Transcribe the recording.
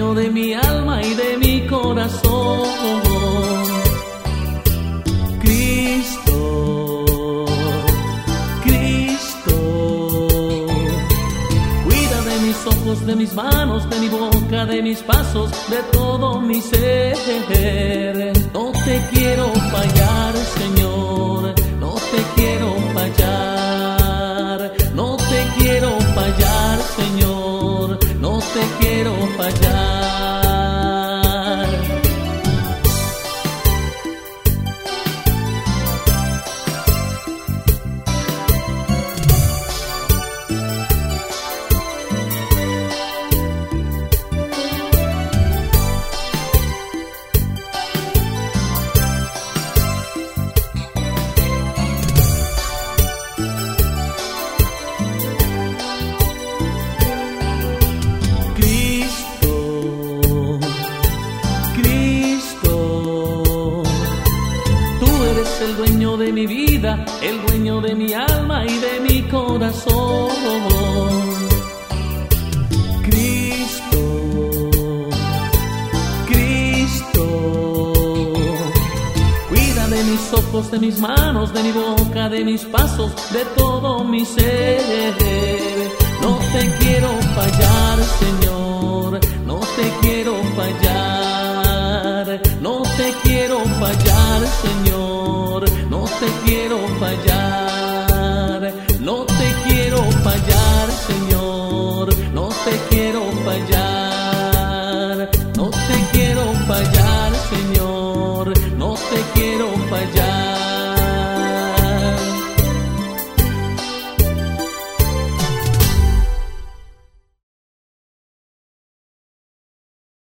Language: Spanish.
dueño de mi alma y de mi corazón. Cristo, Cristo, cuida de mis ojos, de mis manos, de mi boca, de mis pasos, de todo mi ser. No te quiero fallar, Señor, no te quiero fallar, no te quiero fallar, Señor, no te quiero fallar. El dueño de mi vida, el dueño de mi alma y de mi corazón. Cristo, Cristo, cuida de mis ojos, de mis manos, de mi boca, de mis pasos, de todo mi ser. No te quiero fallar, Señor, no te quiero fallar, no te quiero fallar, Señor, no te quiero fallar.